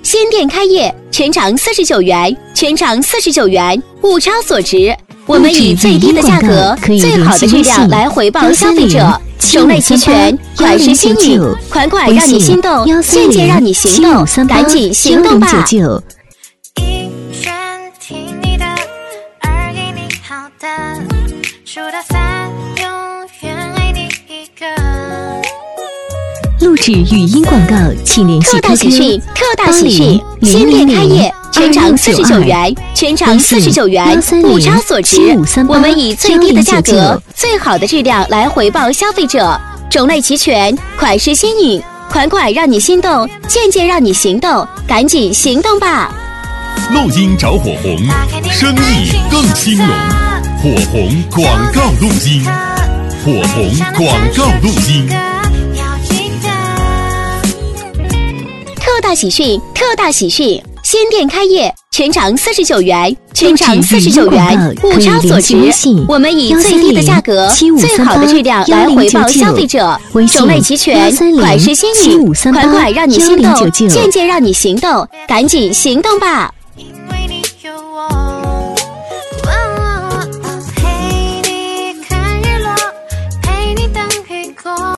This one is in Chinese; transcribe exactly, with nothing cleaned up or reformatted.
新店开业，全长四十九元，全长四十九元，物超所值。我们以最低的价格、最好的质量来回报消费者，种类齐全，款式新颖，款款让你心动，件件让你行动，赶紧行动吧！ 录制语音广告，请联系特大喜讯！特大喜讯！新店开业，全长四十九元，全长四十九元，物超所值。我们以最低的价格、最好的质量来回报消费者，种类齐全，款式新颖，款款让你心动，件件让你行动，赶紧行动吧！ 录音找火红，生意更兴隆。火红广告录音，火红广告录音。 特大喜讯！特大喜讯！新店开业，全长四十九元，全长四十九元，物超所值。我们以最低的价格、最好的质量来回报消费者，种类齐全，款式新颖，款款让你心动，件件让你行动，赶紧行动吧！